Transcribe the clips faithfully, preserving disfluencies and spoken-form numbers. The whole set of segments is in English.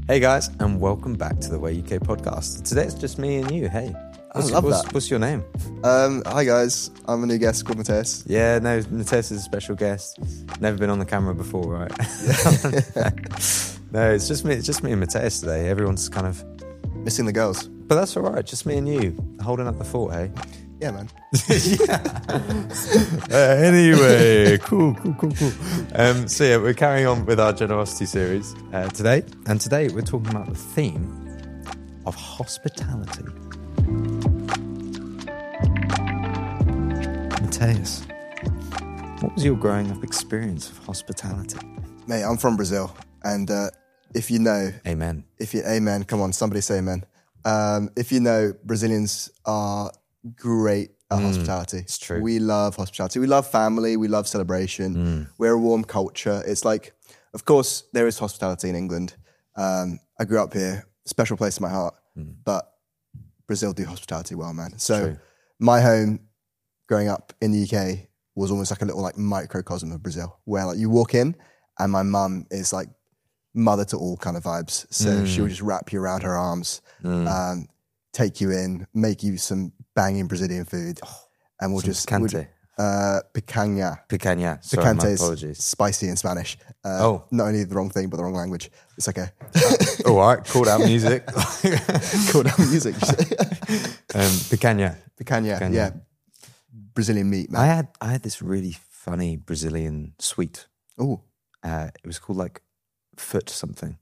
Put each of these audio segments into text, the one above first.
Hey guys, and welcome back to the Way U K podcast. Today it's just me and you. Hey, what's, I love what's, that. what's your name? Um, hi guys, I'm a new guest called Mateus. Yeah, no, Mateus is a special guest. Never been on the camera before, right? No, it's just me. It's just me and Mateus today. Everyone's kind of, Missing the girls. but that's all right. Just me and you holding up the fort. Hey. Yeah, man. Uh, anyway, cool, cool, cool, cool. Um, so yeah, we're carrying on with our generosity series uh, today, and today we're talking about the theme of hospitality. Mateus, what was your growing up experience of hospitality? Mate, I'm from Brazil, and uh, if you know, Amen. if you, amen, come on, somebody say amen. Um, if you know, Brazilians are great at hospitality. it's true. We love hospitality. We love family. We love celebration. We're a warm culture. It's like, of course, there is hospitality in England. Um, I grew up here, special place in my heart, but Brazil do hospitality well, man. So True. my home growing up in the U K was almost like a little like microcosm of Brazil, where like you walk in and my mum is like mother to all kind of vibes. So she will just wrap you around her arms, um, take you in, make you some banging Brazilian food, and we'll Some just we'll, picante. uh, picanha. Picanha. Sorry, my Picante is apologies. spicy in Spanish. Uh, Oh. not only the wrong thing, but the wrong language. It's okay. All right, called out music. Cool down music. um, picanha. Picanha, Picanha. yeah. Brazilian meat, I man. had I had this really funny Brazilian sweet. Oh, Uh, it was called like foot something.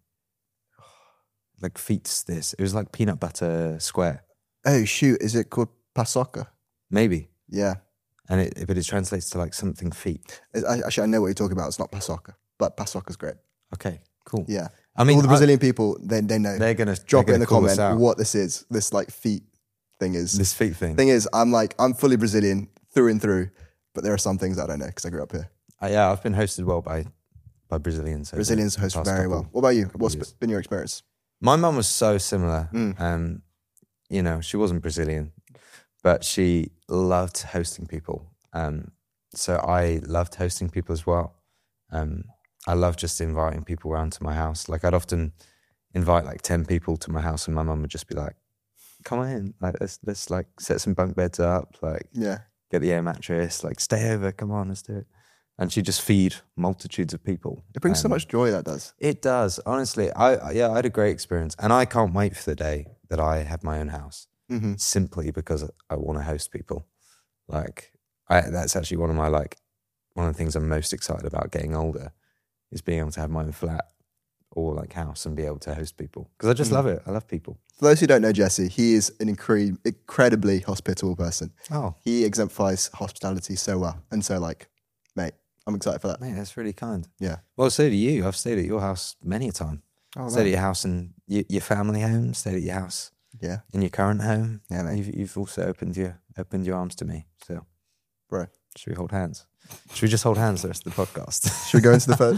Like feet's this. It was like peanut butter square, oh shoot! Is it called paçoca? maybe. Yeah. And it but it translates to like something feet. It- I, actually, I know what you're talking about. It's not paçoca, but paçoca's great. Okay, cool. Yeah. I mean, all the I- Brazilian people, they they know. they're gonna Drop they're it in the gonna call us comment out. what this is. This like feet thing is. This feet thing. Thing is, I'm like I'm fully Brazilian through and through, but there are some things I don't know because I grew up here. Uh, yeah, I've been hosted well by by Brazilians. over Brazilians the host past very couple well. What about you? What's years. been your experience? My mum was so similar. Mm. Um, you know, she wasn't Brazilian, but she loved hosting people. Um, so I loved hosting people as well. Um, I love just inviting people around to my house. Like I'd often invite like ten people to my house, and my mum would just be like, "Come on in, like let's let's like set some bunk beds up, like Yeah. get the air mattress, like stay over, come on, let's do it." And she'd just feed multitudes of people. It brings so Um, much joy, that does. It does, honestly. I yeah, I had a great experience, and I can't wait for the day that I have my own house. Mm-hmm. Simply because I want to host people. Like I, that's actually one of my like one of the things I'm most excited about getting older is being able to have my own flat or like house and be able to host people because I just Mm. love it. I love people. For those who don't know Jesse, he is an incre- incredibly hospitable person. Oh, He exemplifies hospitality so well. And so, like, mate, I'm excited for that. mate, that's really kind. Yeah. Well, so do you. I've stayed at your house many a time. Oh, Stayed at your house and y- your family home. Stayed at your house Yeah, in your current home. Yeah, mate. You've, you've also opened your opened your arms to me. So, bro. should we hold hands? Should we just hold hands the rest of the podcast? Should we go into the phone?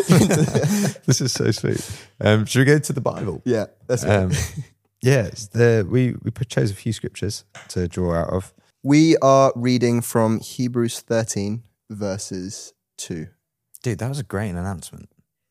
This is so sweet. Um, should we go to the Bible? yeah, that's it. Um, yes, the, we we chose a few scriptures to draw out of. We are reading from Hebrews thirteen, verses two. Dude, that was a great announcement.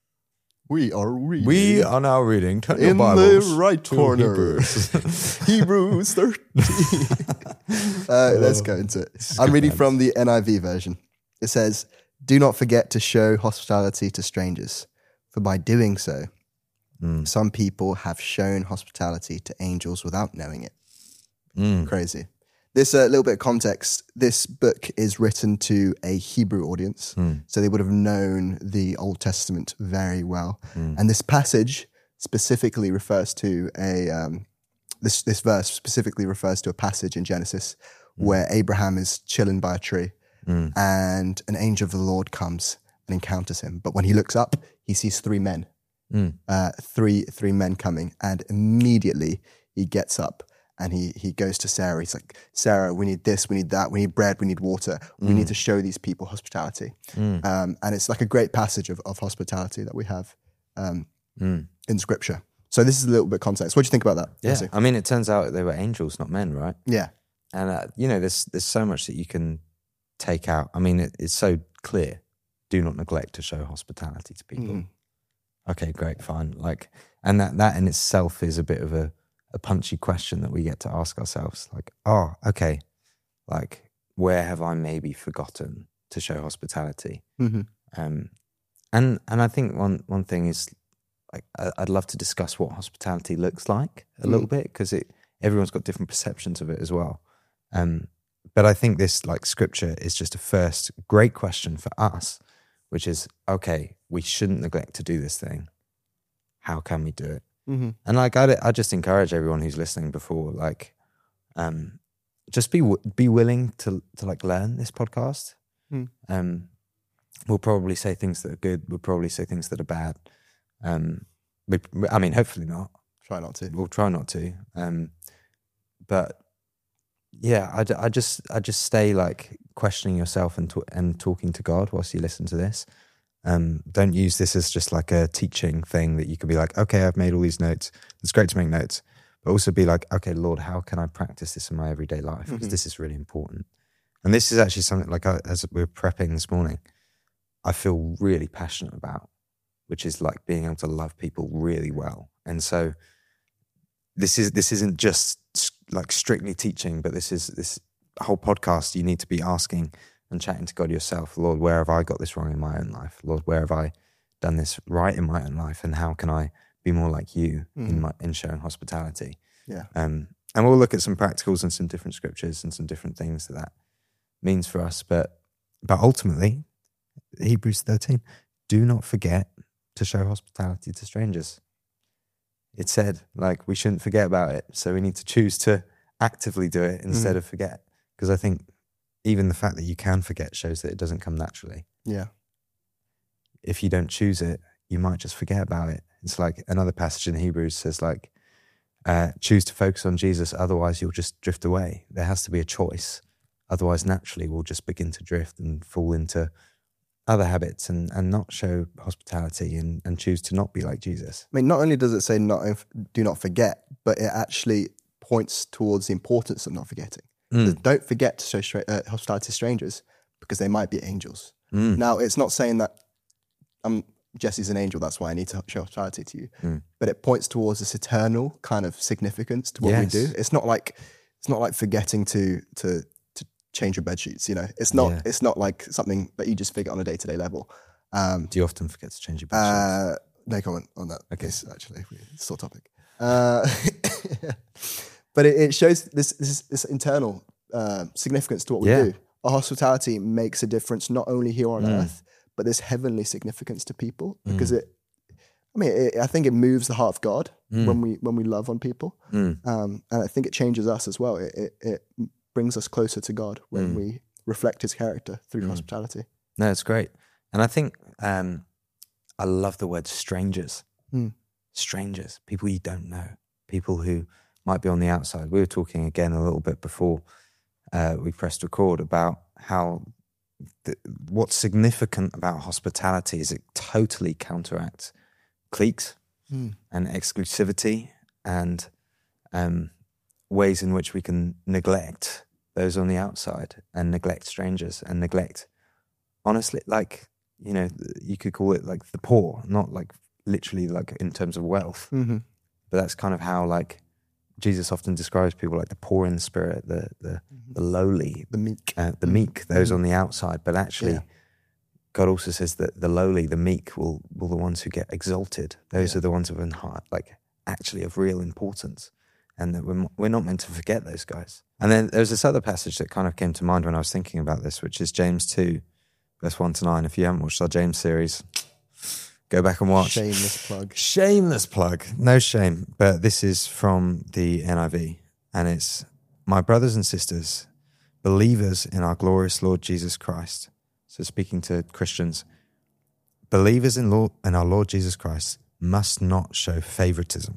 We are reading. We are now reading. Turn your in Bibles the right to corner. Hebrews. Hebrews thirteen. uh, let's go into it. is I'm good, reading man. from the N I V version. It says, "Do not forget to show hospitality to strangers, for by doing so, Mm. some people have shown hospitality to angels without knowing it." Mm. Crazy. This a uh, little bit of context. This book is written to a Hebrew audience, Mm. so they would have known the Old Testament very well. Mm. And this passage specifically refers to a um, this this verse specifically refers to a passage in Genesis where Abraham is chilling by a tree, Mm. and an angel of the Lord comes and encounters him. But when he looks up, he sees three men, Mm. uh, three three men coming, and immediately he gets up. And he he goes to Sarah. He's like, "Sarah, we need this, we need that, we need bread, we need water. We need to show these people hospitality." Mm. Um, and it's like a great passage of, of hospitality that we have um, Mm. in Scripture. So this is a little bit of context. What do you think about that? Yeah, Jesse? I mean, it turns out they were angels, not men, right? Yeah. And uh, you know, there's there's so much that you can take out. I mean, it, it's so clear. Do not neglect to show hospitality to people. Mhm. Okay, great, fine. Like, And that, that in itself is a bit of a, a punchy question that we get to ask ourselves. Like, oh, okay, like, where have I maybe forgotten to show hospitality? Mm-hmm. Um, and and I think one one thing is, like, I'd love to discuss what hospitality looks like a little Mm. bit, because it everyone's got different perceptions of it as well. Um, but I think this, like, scripture is just a first great question for us, which is, okay, we shouldn't neglect to do this thing. How can we do it? Mm-hmm. And like, I, I just encourage everyone who's listening before, like, um, just be be willing to to like learn this podcast. Mm. Um, we'll probably say things that are good. We'll probably say things that are bad. Um, we, I mean, hopefully not. Try not to. We'll try not to. Um, but yeah, I, I just I just stay like questioning yourself and to, and talking to God whilst you listen to this. Um, don't use this as just like a teaching thing that you could be like, okay, I've made all these notes. It's great to make notes, but also be like, okay, Lord, how can I practice this in my everyday life? Because Mm-hmm. this is really important. And this is actually something, like, I, as we were prepping this morning, I feel really passionate about, which is like being able to love people really well. And so this is this isn't just like strictly teaching, but this is this whole podcast. You need to be asking and chatting to God yourself. Lord, where have I got this wrong in my own life? Lord, where have I done this right in my own life? And how can I be more like you Mm. in my in showing hospitality? Yeah. Um, and we'll look at some practicals and some different scriptures and some different things that that means for us. But but ultimately, Hebrews thirteen, do not forget to show hospitality to strangers. It said, like, we shouldn't forget about it. So we need to choose to actively do it instead Mm. of forget. Because I think even the fact that you can forget shows that it doesn't come naturally. Yeah. If you don't choose it, you might just forget about it. It's like another passage in Hebrews says, like, uh, choose to focus on Jesus, otherwise you'll just drift away. There has to be a choice. Otherwise, naturally, we'll just begin to drift and fall into other habits and, and not show hospitality and, and choose to not be like Jesus. I mean, not only does it say not do not forget, but it actually points towards the importance of not forgetting. Mm. Don't forget to show stra- uh, hospitality to strangers, because they might be angels. Mm. Now, it's not saying that um, Jesse's an angel, that's why I need to show hospitality to you. Mm. But it points towards this eternal kind of significance to what Yes. we do. It's not like it's not like forgetting to to to change your bed sheets. You know, it's not Yeah. it's not like something that you just forget on a day to day level. Um, Do you often forget to change your bed sheets? uh, no comment on that. Okay. Case, actually, it's a sore topic. Uh, but it, it shows this this, this internal uh, significance to what we Yeah. do. Our hospitality makes a difference not only here on Mm. earth, but there's heavenly significance to people, because it. I mean, it, I think it moves the heart of God Mm. when we when we love on people, Mm. um, and I think it changes us as well. It it, it brings us closer to God when Mm. we reflect His character through Mm. hospitality. No, it's great. And I think um, I love the word strangers. Mm. Strangers, people you don't know, people who might be on the outside. We were talking again a little bit before uh, we pressed record about how the, what's significant about hospitality is it totally counteracts cliques Mm. and exclusivity and um, ways in which we can neglect those on the outside and neglect strangers and neglect, honestly, like, you know, you could call it like the poor, not like literally like in terms of wealth, Mm-hmm. but that's kind of how, like, Jesus often describes people like the poor in the spirit, the the, the lowly, The meek. uh, the Mhm. meek, those Mhm. on the outside. But actually, Yeah. God also says that the lowly, the meek, will will the ones who get exalted. Those Yeah. are the ones of in heart, like actually of real importance, and that we're we're not meant to forget those guys. And then there's this other passage that kind of came to mind when I was thinking about this, which is James two, verse one to nine. If you haven't watched our James series, go back and watch. Shameless plug. Shameless plug. No shame. But this is from the N I V. And it's, my brothers and sisters, believers in our glorious Lord Jesus Christ. So speaking to Christians, believers in, Lord, in our Lord Jesus Christ must not show favoritism.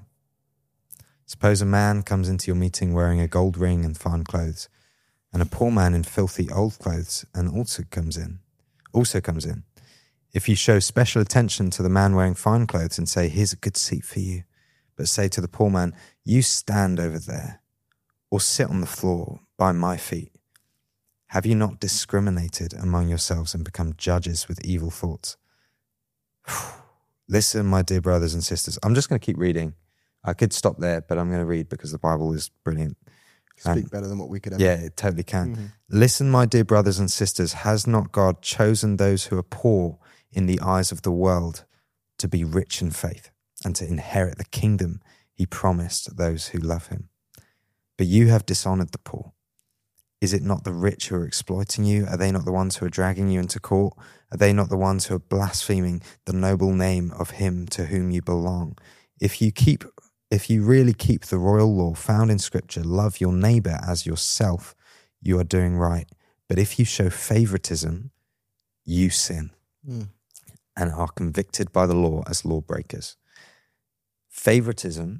Suppose a man comes into your meeting wearing a gold ring and fine clothes, and a poor man in filthy old clothes and also comes in. Also comes in. If you show special attention to the man wearing fine clothes and say, here's a good seat for you, but say to the poor man, you stand over there, or sit on the floor by my feet, have you not discriminated among yourselves and become judges with evil thoughts? Listen, my dear brothers and sisters. I'm just going to keep reading. I could stop there, but I'm going to read because the Bible is brilliant. Speak um, better than what we could ever. Yeah, it totally can. Mm-hmm. Listen, my dear brothers and sisters. Has not God chosen those who are poor in the eyes of the world to be rich in faith and to inherit the kingdom he promised those who love him? But you have dishonored the poor. Is it not the rich who are exploiting you? Are they not the ones who are dragging you into court? Are they not the ones who are blaspheming the noble name of him to whom you belong? If you keep, if you really keep the royal law found in Scripture, love your neighbor as yourself, you are doing right. But if you show favoritism, you sin mm. and are convicted by the law as lawbreakers. Favoritism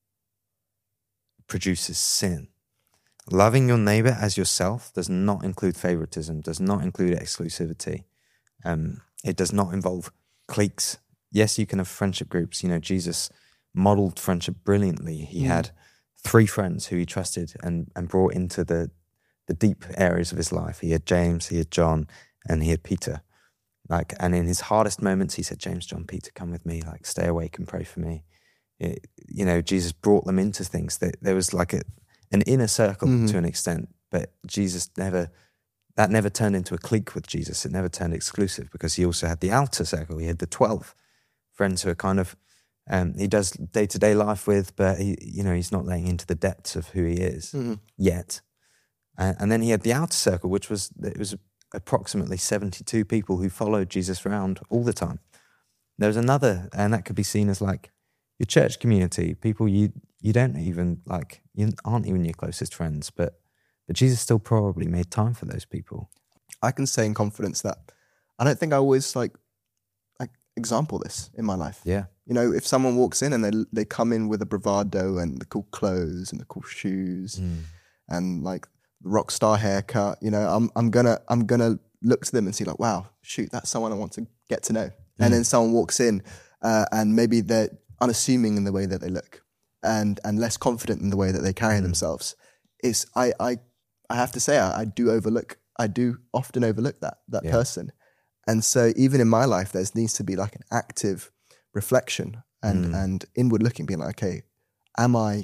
produces sin. Loving your neighbor as yourself does not include favoritism, does not include exclusivity. Um, it does not involve cliques. Yes, you can have friendship groups. You know, Jesus modeled friendship brilliantly. He mm. had three friends who he trusted and, and brought into the, the deep areas of his life. He had James, he had John, and he had Peter. Like, and in his hardest moments, he said, James, John, Peter, come with me. Like, stay awake and pray for me. It, you know, Jesus brought them into things. That there was like a an inner circle mm-hmm. to an extent, but Jesus never, that never turned into a clique with Jesus. It never turned exclusive because he also had the outer circle. He had the twelve friends who are kind of, um, he does day-to-day life with, but he, you know, he's not laying into the depths of who he is mm-hmm. yet. And, and then he had the outer circle, which was, it was approximately seventy-two people who followed Jesus around all the time. There was another, and that could be seen as like your church community, people you, you don't even like, you aren't even your closest friends, but but Jesus still probably made time for those people. I can say in confidence that I don't think I always like like example this in my life. Yeah. You know, if someone walks in and they they come in with a bravado and the cool clothes and the cool shoes mm. and like the rock star haircut, you know, I'm I'm gonna I'm gonna look to them and see like, wow, shoot, that's someone I want to get to know. Mm. And then someone walks in uh, and maybe they're unassuming in the way that they look. And and less confident in the way that they carry mm. themselves, is I, I I have to say I, I do overlook I do often overlook that that yeah. person, and so even in my life there needs to be like an active reflection and mm. and inward looking, being like, okay, am I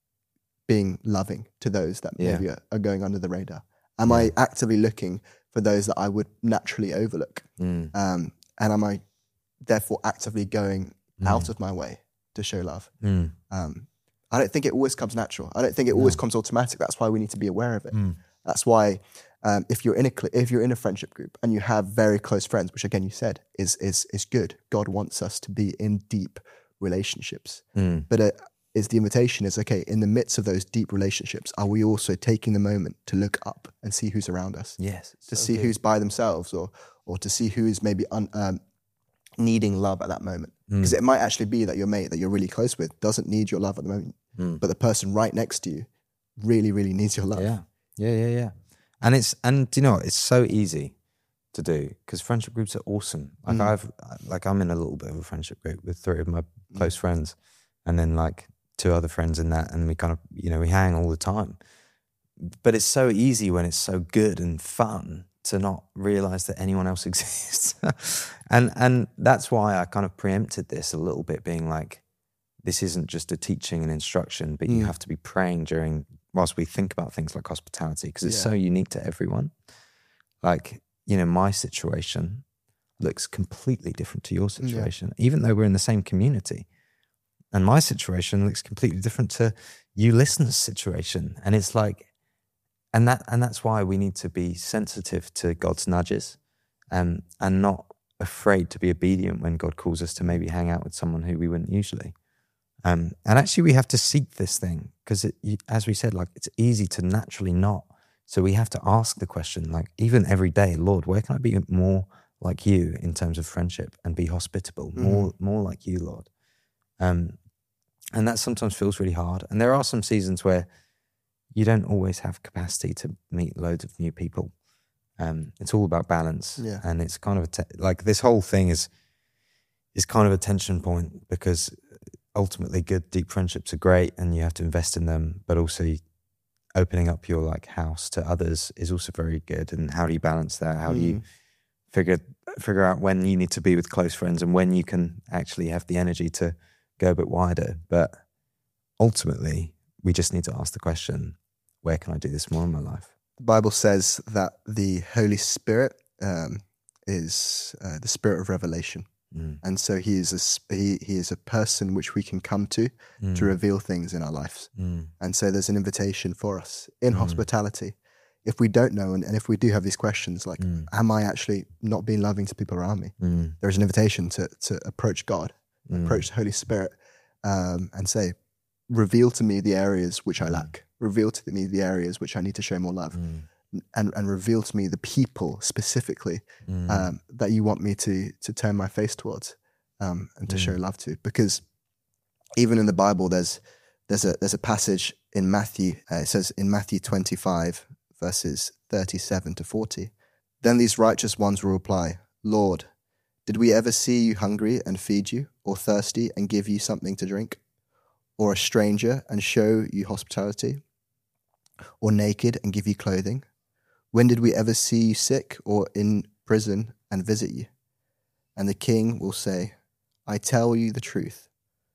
being loving to those that yeah. maybe are, are going under the radar? Am yeah. I actively looking for those that I would naturally overlook? Mm. Um, and am I therefore actively going mm. out of my way to show love? Mm. Um, I don't think it always comes natural. I don't think it always no. comes automatic. That's why we need to be aware of it. Mm. That's why um, if you're in a if you're in a friendship group and you have very close friends, which again you said is is is good. God wants us to be in deep relationships. Mm. But uh, is the invitation is okay, in the midst of those deep relationships, are we also taking the moment to look up and see who's around us? Yes, to so see good. who's by themselves, or or to see who is maybe un, um, needing love at that moment. Because Mm. it might actually be that your mate that you're really close with doesn't need your love at the moment. Mm. But the person right next to you really, really needs your love. Yeah, yeah, yeah, yeah. And it's and you know it's so easy to do because friendship groups are awesome. Like Mm. I've like I'm in a little bit of a friendship group with three of my close friends, and then like two other friends in that, and we kind of you know we hang all the time. But it's so easy when it's so good and fun to not realize that anyone else exists, and and that's why I kind of preempted this a little bit, being like, this isn't just a teaching and instruction, but you Mm. have to be praying during, whilst we think about things like hospitality, because it's Yeah. so unique to everyone. Like, you know, my situation looks completely different to your situation, even though we're in the same community. And my situation looks completely different to you listeners' situation. And it's like, and that and that's why we need to be sensitive to God's nudges, um, and not afraid to be obedient when God calls us to maybe hang out with someone who we wouldn't usually. Um, and actually, we have to seek this thing because, as we said, like it's easy to naturally not. So we have to ask the question, like even every day, Lord, where can I be more like you in terms of friendship and be hospitable, Mm-hmm. more more like you, Lord. Um, and that sometimes feels really hard. And there are some seasons where you don't always have capacity to meet loads of new people. Um, it's all about balance, Yeah. and it's kind of a te- like this whole thing is is kind of a tension point because ultimately good deep friendships are great and you have to invest in them, but also opening up your like house to others is also very good. And how do you balance that? How do you figure figure out when you need to be with close friends and when you can actually have the energy to go a bit wider. But ultimately, we just need to ask the question, where can I do this more in my life? The Bible says that the Holy Spirit um, is uh, the spirit of revelation. Mm. And so he is a, he, he is a person which we can come to mm. to reveal things in our lives. Mm. And so there's an invitation for us in mm. hospitality. If we don't know, and, and if we do have these questions, like, mm. am I actually not being loving to people around me? Mm. There's an invitation to to approach God, mm. approach the Holy Spirit, um, and say, reveal to me the areas which I lack. Reveal to me the areas which I need to show more love. Mm. And, and reveal to me the people specifically mm. um, that you want me to to turn my face towards um, and to mm. show love to. Because even in the Bible, there's there's a there's a passage in Matthew. Uh, it says in Matthew twenty-five, verses thirty-seven to forty. Then these righteous ones will reply, Lord, did we ever see you hungry and feed you, or thirsty and give you something to drink, or a stranger and show you hospitality, or naked and give you clothing? When did we ever see you sick or in prison and visit you? And the king will say, I tell you the truth.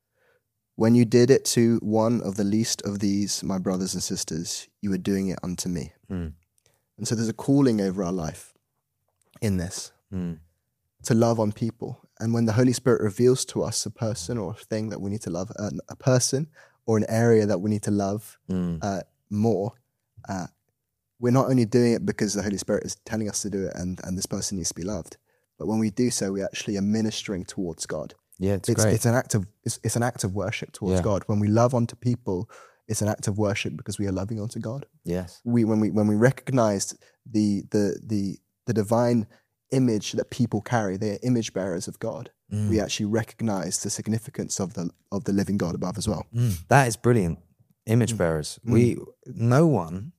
When you did it to one of the least of these, my brothers and sisters, you were doing it unto me. Mm. And so there's a calling over our life in this, mm. to love on people. And when the Holy Spirit reveals to us a person or a thing that we need to love, uh, a person or an area that we need to love mm. uh, more, uh, we're not only doing it because the Holy Spirit is telling us to do it and, and this person needs to be loved, but when we do so, we actually are ministering towards God. Yeah, it's, it's great. It's an act of it's, it's an act of worship towards yeah. God. When we love onto people, it's an act of worship because we are loving onto God. Yes. We when we when we recognize the the the the divine image that people carry, they are image bearers of God. Mm. We actually recognize the significance of the of the living God above as well. Mm. That is brilliant. Image mm. bearers. Mm. We no one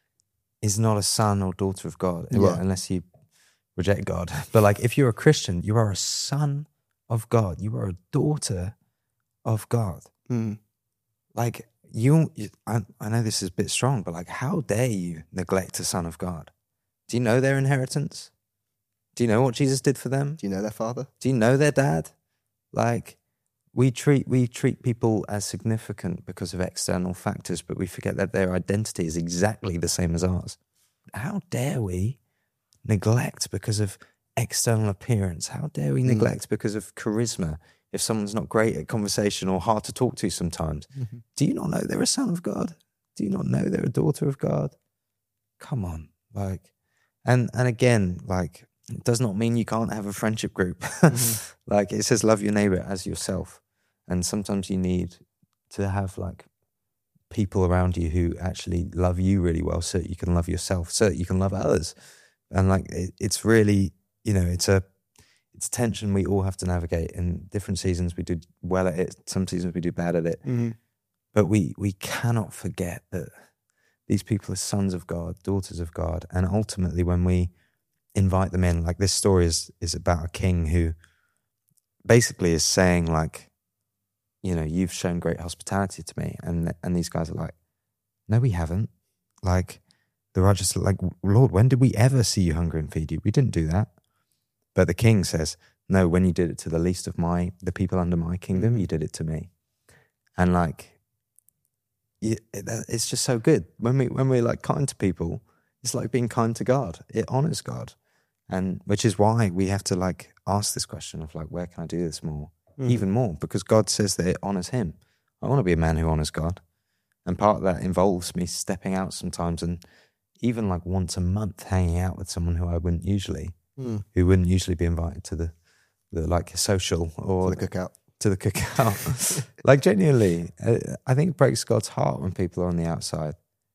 is not a son or daughter of God, yeah. well, unless you reject God. But like, if you're a Christian, you are a son of God. You are a daughter of God. Mm. Like you, you I, I know this is a bit strong, but like, how dare you neglect a son of God? Do you know their inheritance? Do you know what Jesus did for them? Do you know their father? Do you know their dad? Like, we treat we treat people as significant because of external factors, but we forget that their identity is exactly the same as ours. How dare we neglect because of external appearance? How dare we mm. neglect because of charisma? If someone's not great at conversation or hard to talk to sometimes, mm-hmm. do you not know they're a son of God? Do you not know they're a daughter of God? Come on, like, and and again, like, it does not mean you can't have a friendship group. Mm-hmm. Like it says, love your neighbor as yourself. And sometimes you need to have like people around you who actually love you really well so that you can love yourself, so that you can love others. And like, it, it's really, you know, it's a, it's tension we all have to navigate. In different seasons we do well at it. Some seasons we do bad at it. Mm-hmm. But we, we cannot forget that these people are sons of God, daughters of God. And ultimately when we invite them in, like this story is is about a king who basically is saying like, you know, you've shown great hospitality to me, and and these guys are like, no, we haven't. Like the righteous are like, Lord, when did we ever see you hungry and feed you? We didn't do that. But the king says, no, when you did it to the least of my the people under my kingdom, you did it to me. And like, it, it's just so good when we when we're like kind to people. It's like being kind to God. It honors God. And which is why we have to like ask this question of like, where can I do this more? Mm. Even more, because God says that it honors him. I want to be a man who honors God. And part of that involves me stepping out sometimes and even like once a month hanging out with someone who I wouldn't usually, mm. who wouldn't usually be invited to the, the like social or to the cookout. To the cookout. Like genuinely, I think it breaks God's heart when people are on the outside.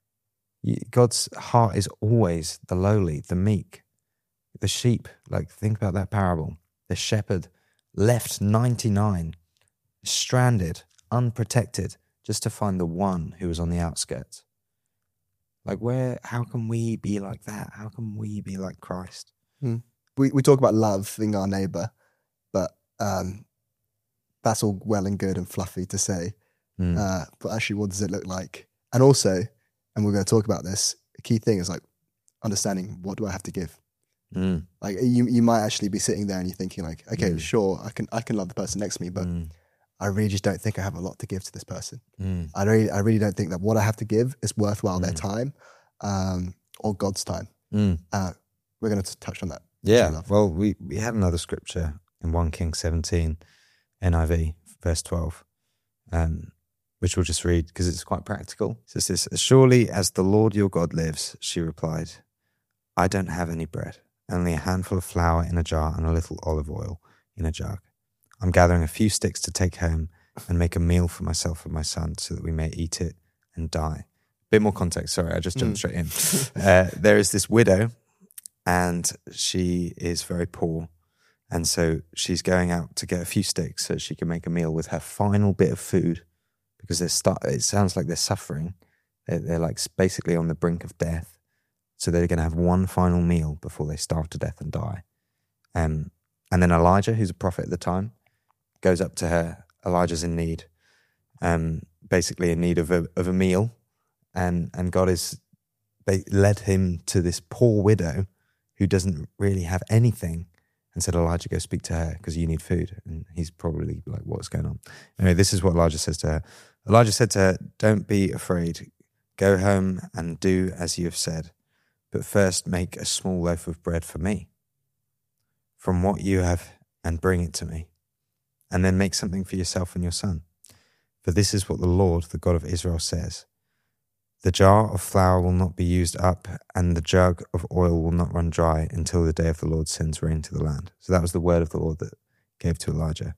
God's heart is always the lowly, the meek, the sheep. Like, think about that parable. The shepherd left ninety-nine, stranded, unprotected, just to find the one who was on the outskirts. Like, where, how can we be like that? How can we be like Christ? Mm. We we talk about loving our neighbor, but um, that's all well and good and fluffy to say. Mm. Uh, but actually, what does it look like? And also, and we're going to talk about this, a key thing is like understanding, what do I have to give? Mm. Like you, you might actually be sitting there and you're thinking like, okay, Mm. sure, I can, I can love the person next to me, but Mm. I really just don't think I have a lot to give to this person. Mm. I really, I really don't think that what I have to give is worthwhile their Mm. time, um, or God's time. Mm. Uh, we're going to touch on that. Yeah. Love. Well, we, we had another scripture in First Kings seventeen, N I V, verse twelve, um, which we'll just read because it's quite practical. It says this: "As surely as the Lord your God lives," she replied, "I don't have any bread, only a handful of flour in a jar and a little olive oil in a jug. I'm gathering a few sticks to take home and make a meal for myself and my son so that we may eat it and die." Bit more context, sorry, I just jumped Mm. straight in. Uh, there is this widow and she is very poor. And so she's going out to get a few sticks so she can make a meal with her final bit of food because they're start, it sounds like they're suffering. They're, they're like basically on the brink of death. So they're going to have one final meal before they starve to death and die. Um, and then Elijah, who's a prophet at the time, goes up to her. Elijah's in need, um, basically in need of a, of a meal. And, and God has led him to this poor widow who doesn't really have anything and said, "Elijah, go speak to her because you need food." And he's probably like, what's going on? Anyway, this is what Elijah says to her. Elijah said to her, "Don't be afraid. Go home and do as you have said. But first make a small loaf of bread for me from what you have and bring it to me. And then make something for yourself and your son. For this is what the Lord, the God of Israel, says. The jar of flour will not be used up, and the jug of oil will not run dry until the day of the Lord sends rain to the land." So that was the word of the Lord that gave to Elijah.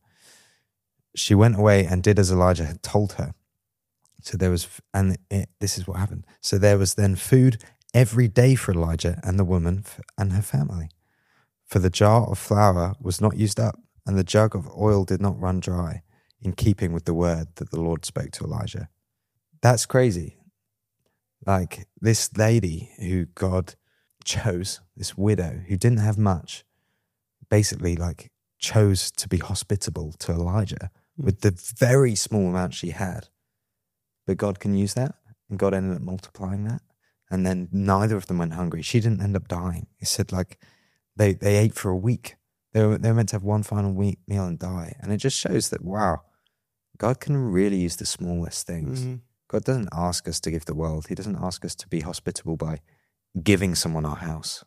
She went away and did as Elijah had told her. So there was, and it, this is what happened. So there was then food every day for Elijah and the woman and her family. For the jar of flour was not used up, and the jug of oil did not run dry, in keeping with the word that the Lord spoke to Elijah. That's crazy. Like this lady who God chose, this widow who didn't have much, basically like chose to be hospitable to Elijah mm. with the very small amount she had. But God can use that, and God ended up multiplying that. And then neither of them went hungry. She didn't end up dying. It said like they, they ate for a week. They were, they were meant to have one final week meal and die. And it just shows that, wow, God can really use the smallest things. Mm-hmm. God doesn't ask us to give the world. He doesn't ask us to be hospitable by giving someone our house,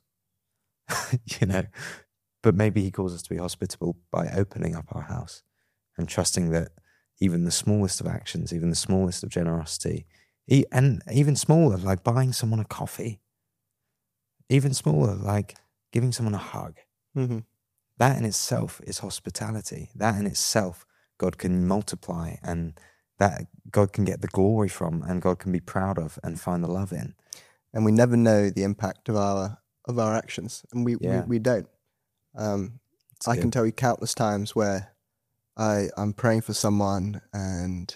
you know, but maybe he calls us to be hospitable by opening up our house and trusting that even the smallest of actions, even the smallest of generosity, and even smaller, like buying someone a coffee, even smaller, like giving someone a hug, mm-hmm. that in itself is hospitality. That in itself, God can multiply, and that God can get the glory from, and God can be proud of and find the love in. And we never know the impact of our of our actions, and we yeah. we, we don't. Um, I good. can tell you countless times where I I'm praying for someone and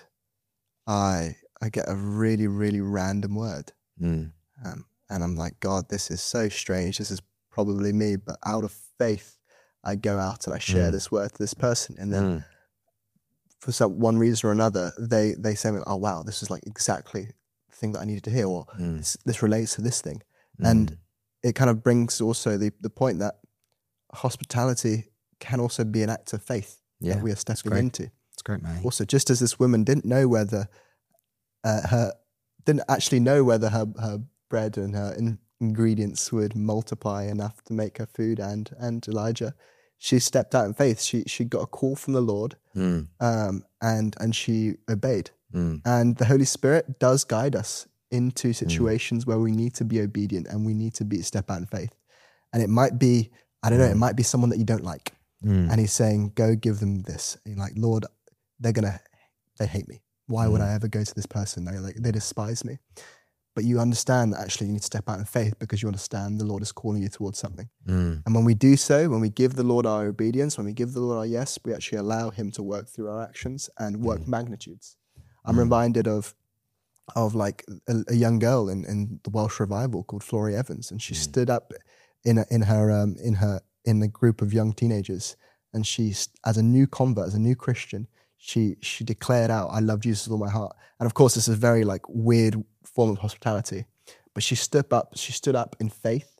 I I get a really really random word, mm. um, and I'm like, God, this is so strange. This is probably me, but out of faith, I go out and I share mm. this word to this person, and then. Mm. For some one reason or another, they they say, "Oh wow, this is like exactly the thing that I needed to hear," or mm. this, this relates to this thing, mm. and it kind of brings also the the point that hospitality can also be an act of faith yeah, that we are stepping into. It's great, man. Also, just as this woman didn't know whether uh, her didn't actually know whether her her bread and her in, ingredients would multiply enough to make her food, and and Elijah. She stepped out in faith. She she got a call from the Lord, mm. um, and and she obeyed. Mm. And the Holy Spirit does guide us into situations mm. where we need to be obedient and we need to be step out in faith. And it might be, I don't know, mm. it might be someone that you don't like, mm. and He's saying, "Go give them this." And you're like, "Lord, they're gonna, they hate me. Why mm. would I ever go to this person? They like they despise me." But you understand that actually you need to step out in faith because you understand the Lord is calling you towards something. Mm. And when we do so, when we give the Lord our obedience, when we give the Lord our yes, we actually allow Him to work through our actions and work mm. magnitudes. I'm mm. reminded of of like a, a young girl in, in the Welsh revival called Florrie Evans, and she mm. stood up in a, in her um, in her in a group of young teenagers, and she, as a new convert, as a new Christian, she she declared out, "I love Jesus with all my heart." And of course, this is a very like weird form of hospitality, but she stood up. She stood up in faith,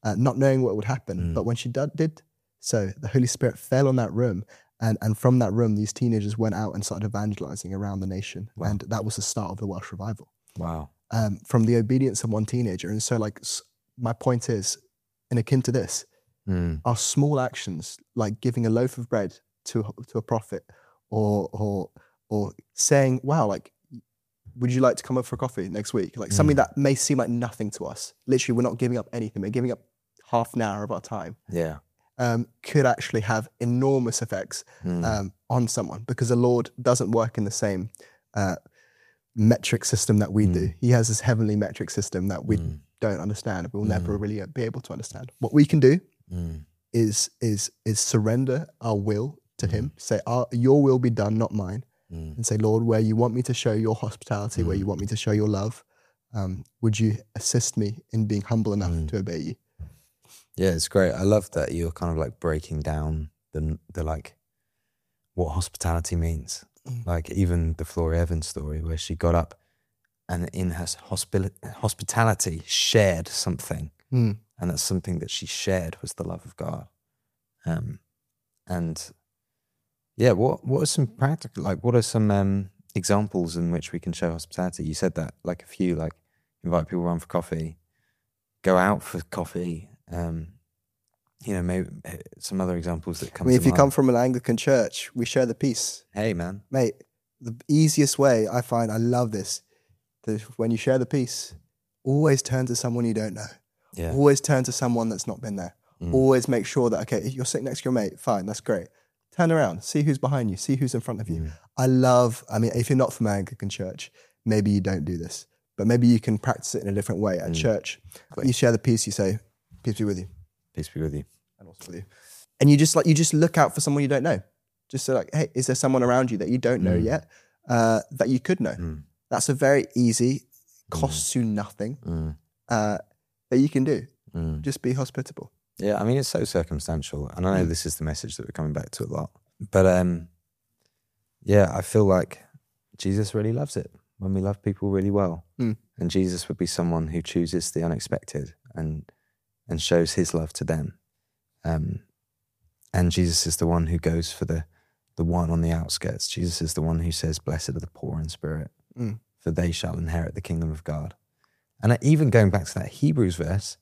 uh, not knowing what would happen. Mm. But when she did, did so, the Holy Spirit fell on that room. And, and from that room, these teenagers went out and started evangelizing around the nation. Wow. And that was the start of the Welsh revival. Wow. Um, from the obedience of one teenager. And so like, s- my point is, in akin to this, Mm. are small actions like giving a loaf of bread to, to a prophet or, or, or saying, wow, like, would you like to come up for coffee next week? Like something Mm. that may seem like nothing to us. Literally, we're not giving up anything. We're giving up half an hour of our time. Yeah. Um, could actually have enormous effects Mm. um, on someone, because the Lord doesn't work in the same uh, metric system that we Mm. do. He has this heavenly metric system that we Mm. don't understand. We'll Mm. never really be able to understand. What we can do Mm. is is is surrender our will to Mm. Him. Say, our, "Your will be done, not mine." Mm. And say, "Lord, where you want me to show your hospitality, where you Mm. want me to show your love, um, would you assist me in being humble enough Mm. to obey you?" Yeah, it's great. I love that you're kind of like breaking down the the like what hospitality means. Mm. Like even the Flora Evans story, where she got up and in her hospi- hospitality shared something, Mm. and that something that she shared was the love of God. Um, and yeah, what what are some practical, like what are some um, examples in which we can show hospitality? You said that, like a few, like invite people around for coffee, go out for coffee. Um, you know, maybe some other examples that I come mean, to if you mind. come from an Anglican church, we share the peace. Hey, man. Mate, the easiest way I find, I love this, that when you share the peace, always turn to someone you don't know. Yeah. Always turn to someone that's not been there. Mm. Always make sure that, okay, you're sitting next to your mate, fine, that's great. Turn around, see who's behind you, see who's in front of you. Mm. I love, I mean, if you're not from an Anglican church, maybe you don't do this, but maybe you can practice it in a different way at Mm. church. Great. You share the peace, you say, peace be with you, Peace be with you. and also with you. And you just like, you just look out for someone you don't know. Just so like, hey, is there someone around you that you don't know Mm. yet uh, that you could know? Mm. That's a very easy, costs you nothing Mm. uh, that you can do. Mm. Just be hospitable. Yeah, I mean, it's so circumstantial. And I know Mm. this is the message that we're coming back to a lot. But um, yeah, I feel like Jesus really loves it when we love people really well. Mm. And Jesus would be someone who chooses the unexpected and and shows his love to them. Um, and Jesus is the one who goes for the, the one on the outskirts. Jesus is the one who says, blessed are the poor in spirit, Mm. for they shall inherit the kingdom of God. And even going back to that Hebrews verse,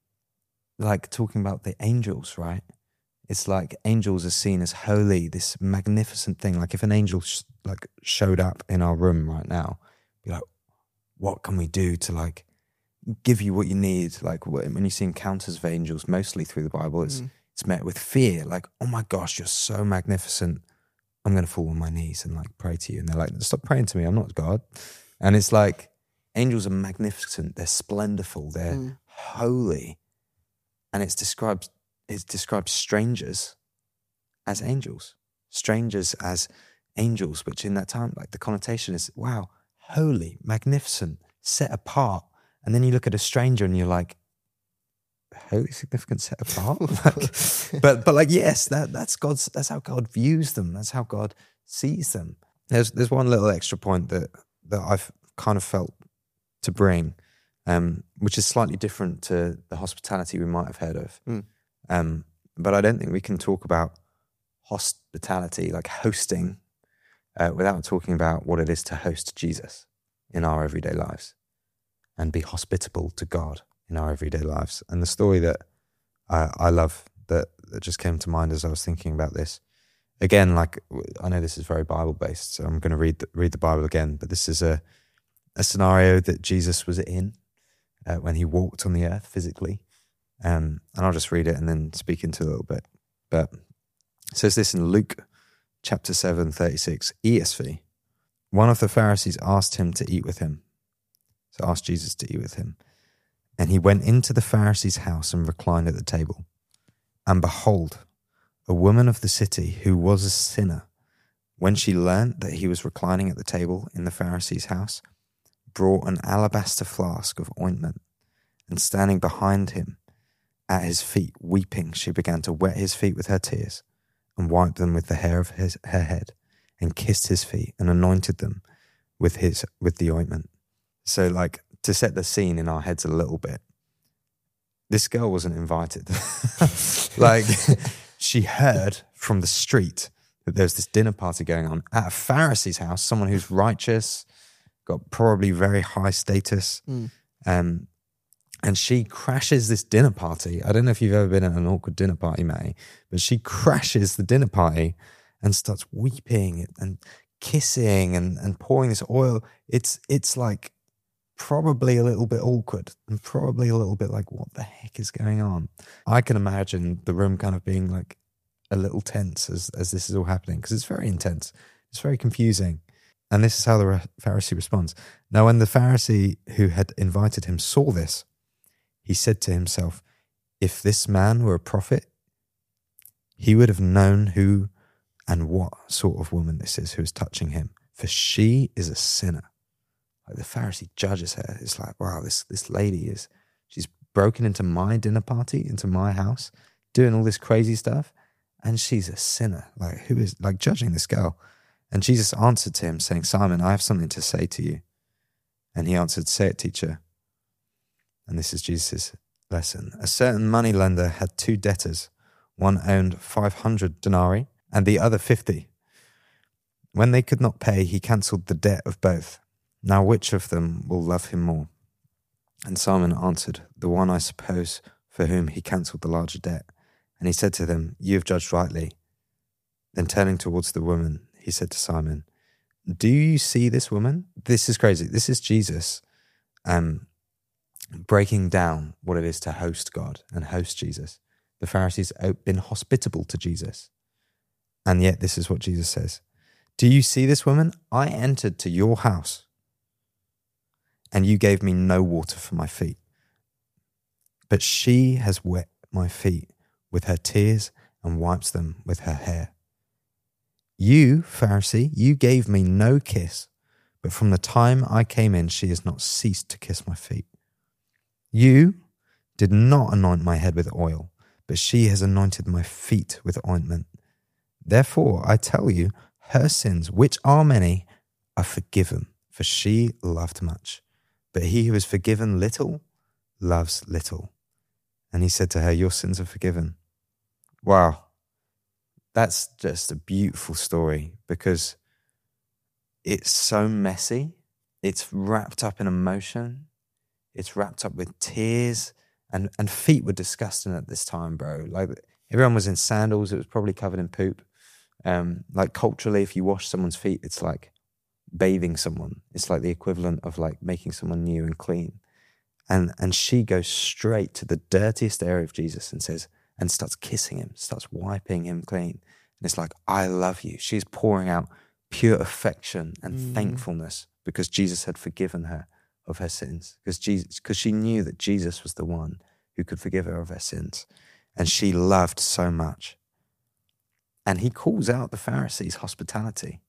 like talking about the angels, right? It's like angels are seen as holy, this magnificent thing. Like if an angel sh- like showed up in our room right now, be like, what can we do to like give you what you need? Like when you see encounters of angels, mostly through the Bible, it's Mm. it's met with fear. Like, oh my gosh, you're so magnificent. I'm going to fall on my knees and like pray to you. And they're like, stop praying to me. I'm not God. And it's like, angels are magnificent. They're splendorful. They're Mm. holy. And it's described, it describes strangers as angels. Strangers as angels, which in that time, like the connotation is, wow, holy, magnificent, set apart. And then you look at a stranger and you're like, holy, significant, set apart. like, but but like yes, that that's God's. That's how God views them. That's how God sees them. There's there's one little extra point that that I've kind of felt to bring, um, which is slightly different to the hospitality we might have heard of. Mm. Um, but I don't think we can talk about hospitality, like hosting, uh, without talking about what it is to host Jesus in our everyday lives and be hospitable to God in our everyday lives. And the story that I, I love that, that just came to mind as I was thinking about this, again, like I know this is very Bible based, so I'm going to read the, read the Bible again, but this is a, a scenario that Jesus was in uh, when he walked on the earth physically. Um, and I'll just read it and then speak into it a little bit. But it says this in Luke chapter seven, thirty-six, E S V. One of the Pharisees asked him to eat with him. So asked Jesus to eat with him. And he went into the Pharisee's house and reclined at the table. And behold, a woman of the city who was a sinner, when she learnt that he was reclining at the table in the Pharisee's house, brought an alabaster flask of ointment, and standing behind him at his feet, weeping, she began to wet his feet with her tears, and wiped them with the hair of his, her head, and kissed his feet, and anointed them with his with the ointment. So, like, to set the scene in our heads a little bit, this girl wasn't invited. Like, she heard from the street that there was this dinner party going on at a Pharisee's house, someone who's righteous, got probably very high status. Mm. Um, and she crashes this dinner party. I don't know if you've ever been at an awkward dinner party, May, but she crashes the dinner party and starts weeping and kissing and, and pouring this oil. It's it's like probably a little bit awkward and probably a little bit like, what the heck is going on? I can imagine the room kind of being like a little tense as, as this is all happening, because it's very intense. It's very confusing. And this is how the Pharisee responds. Now, when the Pharisee who had invited him saw this, he said to himself, if this man were a prophet, he would have known who and what sort of woman this is who is touching him, for she is a sinner. Like, the Pharisee judges her. It's like, wow, this, this lady is, she's broken into my dinner party, into my house, doing all this crazy stuff, and she's a sinner. Like, who is, like, judging this girl? And Jesus answered to him, saying, Simon, I have something to say to you. And he answered, say it, teacher. And this is Jesus' lesson. A certain moneylender had two debtors. One owned five hundred denarii and the other fifty. When they could not pay, he cancelled the debt of both. Now which of them will love him more? And Simon answered, the one, I suppose, for whom he cancelled the larger debt. And he said to them, you have judged rightly. Then turning towards the woman, he said to Simon, do you see this woman? This is crazy. This is Jesus um, breaking down what it is to host God and host Jesus. The Pharisees have been hospitable to Jesus. And yet this is what Jesus says. Do you see this woman? I entered to your house and you gave me no water for my feet. But she has wet my feet with her tears and wipes them with her hair. You, Pharisee, you gave me no kiss, but from the time I came in, she has not ceased to kiss my feet. You did not anoint my head with oil, but she has anointed my feet with ointment. Therefore, I tell you, her sins, which are many, are forgiven, for she loved much. But he who is forgiven little, loves little. And he said to her, your sins are forgiven. Wow. That's just a beautiful story, because it's so messy. It's wrapped up in emotion. It's wrapped up with tears, and, and feet were disgusting at this time, bro. Like, everyone was in sandals. It was probably covered in poop. Um, like, culturally, if you wash someone's feet, it's like bathing someone. It's like the equivalent of like making someone new and clean. And, and she goes straight to the dirtiest area of Jesus and says, and starts kissing him, starts wiping him clean. And it's like, I love you. She's pouring out pure affection and mm. thankfulness because Jesus had forgiven her of her sins. Because Jesus, because she knew that Jesus was the one who could forgive her of her sins. And she loved so much. And he calls out the Pharisees' hospitality.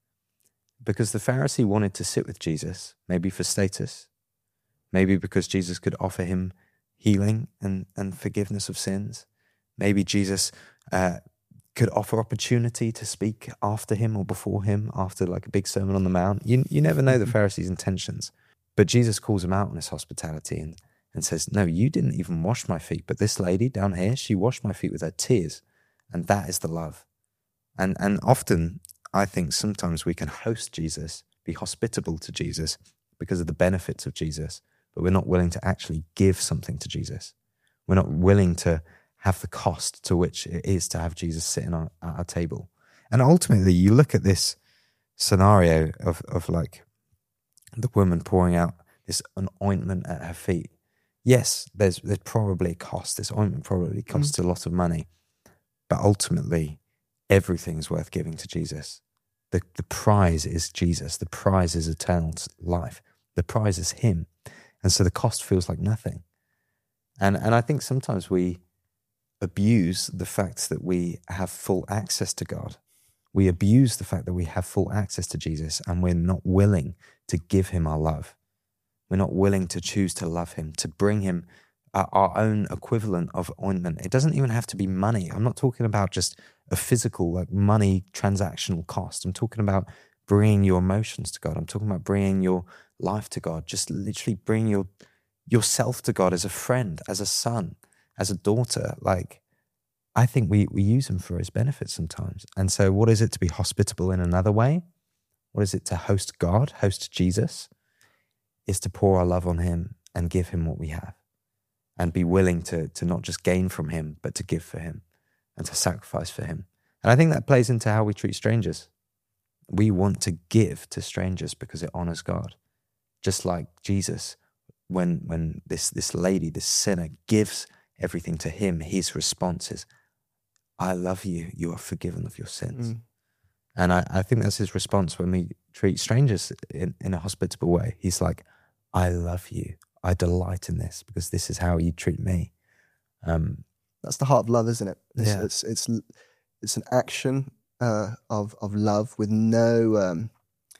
Because the Pharisee wanted to sit with Jesus, maybe for status, maybe because Jesus could offer him healing and, and forgiveness of sins. Maybe Jesus uh, could offer opportunity to speak after him or before him, after like a big sermon on the Mount. You, you never know the Pharisees' intentions. But Jesus calls him out on his hospitality and, and says, no, you didn't even wash my feet. But this lady down here, she washed my feet with her tears. And that is the love. And, and often, I think sometimes we can host Jesus, be hospitable to Jesus because of the benefits of Jesus, but we're not willing to actually give something to Jesus. We're not willing to have the cost to which it is to have Jesus sitting on, at our table. And ultimately, you look at this scenario of, of like the woman pouring out this an ointment at her feet. Yes, there's there's probably a cost. This ointment probably costs mm. a lot of money. But ultimately, everything's worth giving to Jesus. The, the prize is Jesus. The prize is eternal life. The prize is him. And so the cost feels like nothing. And and I think sometimes we abuse the fact that we have full access to God. We abuse the fact that we have full access to Jesus, and we're not willing to give him our love. We're not willing to choose to love him, to bring him our own equivalent of ointment. It doesn't even have to be money. I'm not talking about just a physical, like money transactional cost. I'm talking about bringing your emotions to God. I'm talking about bringing your life to God. Just literally bring your yourself to God as a friend, as a son, as a daughter. Like, I think we, we use them for his benefit sometimes. And so what is it to be hospitable in another way? What is it to host God, host Jesus? Is to pour our love on him and give him what we have and be willing to, to not just gain from him, but to give for him and to sacrifice for him. And I think that plays into how we treat strangers. We want to give to strangers because it honors God. Just like Jesus, when when this, this lady, this sinner, gives everything to him, his response is, I love you, you are forgiven of your sins. Mm. And I, I think that's his response when we treat strangers in, in a hospitable way. He's like, I love you, I delight in this because this is how you treat me. Um, that's the heart of love, isn't it? It's, yeah. it's, it's, it's an action uh, of, of love with no... Um,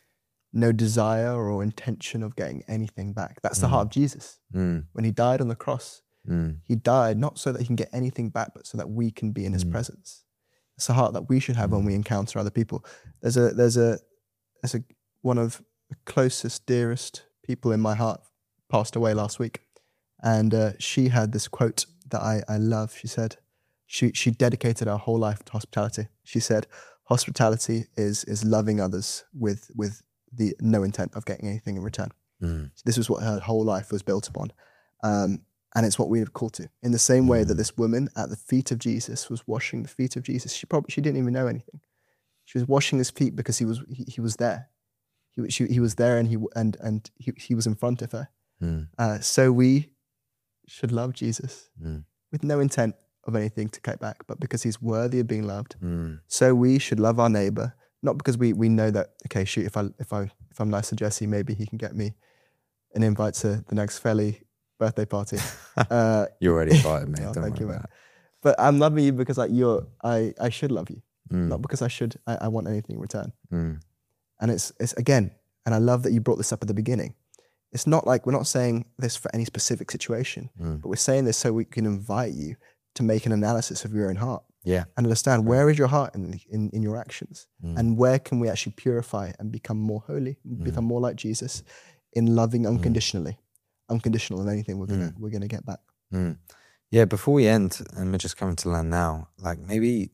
no desire or intention of getting anything back. That's the mm. heart of Jesus. Mm. When he died on the cross, mm. he died not so that he can get anything back, but so that we can be in his mm. presence. It's the heart that we should have mm. when we encounter other people. There's a, there's a, there's a, one of the closest, dearest people in my heart passed away last week. And uh, she had this quote that I, I love. She said, she, she dedicated her whole life to hospitality. She said, hospitality is, is loving others with, with, the no intent of getting anything in return. Mm. So this was what her whole life was built upon. Um, and it's what we have called to. In the same way mm. that this woman at the feet of Jesus was washing the feet of Jesus, she probably, she didn't even know anything. She was washing his feet because he was, he, he was there. He, she, he was there and he, and, and he, he was in front of her. Mm. Uh, so we should love Jesus mm. with no intent of anything to get back, but because he's worthy of being loved. Mm. So we should love our neighbor. Not because we, we know that, okay, shoot, if, I, if, I, if I'm nice to Jesse, maybe he can get me an invite to the next Felly birthday party. Uh, you already invited me, oh, don't thank worry you, about man. But I'm loving you because like you're, I, I should love you. Mm. Not because I should, I, I want anything in return. Mm. And it's, it's again, and I love that you brought this up at the beginning. It's not like, we're not saying this for any specific situation, mm. but we're saying this so we can invite you to make an analysis of your own heart. Yeah, and understand where is your heart in in, in your actions, mm. and where can we actually purify and become more holy, mm. become more like Jesus, in loving unconditionally, mm. unconditional in anything we're gonna mm. we're gonna get back. Mm. Yeah, before we end, and we're just coming to land now. Like maybe,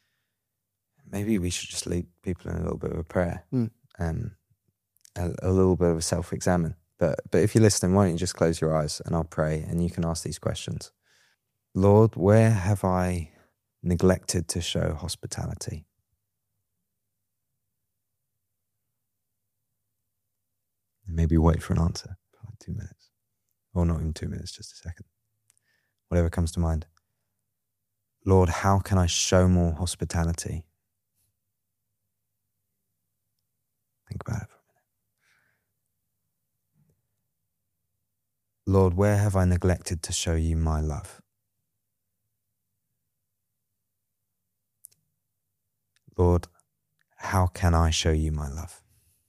maybe we should just lead people in a little bit of a prayer, mm. um, a, a little bit of a self-examine. But but if you're listening, why don't you just close your eyes and I'll pray, and you can ask these questions. Lord, where have I neglected to show hospitality? Maybe wait for an answer for like two minutes. Or not even two minutes, just a second. Whatever comes to mind. Lord, how can I show more hospitality? Think about it for a minute. Lord, where have I neglected to show you my love? Lord, how can I show you my love?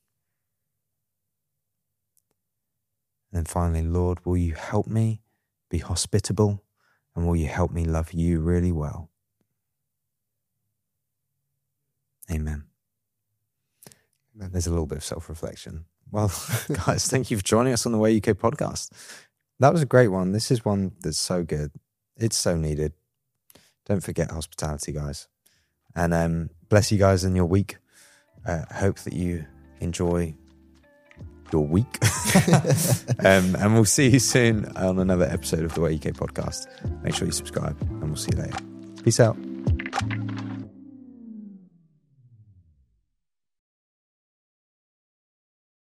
And then finally, Lord, will you help me be hospitable, and will you help me love you really well? Amen. Amen. There's a little bit of self-reflection. Well, guys, thank you for joining us on the Way U K podcast. That was a great one. This is one that's so good. It's so needed. Don't forget hospitality, guys. And um, bless you guys in your week. I uh, hope that you enjoy your week. um, and we'll see you soon on another episode of the Way U K podcast. Make sure you subscribe, and we'll see you later. Peace out.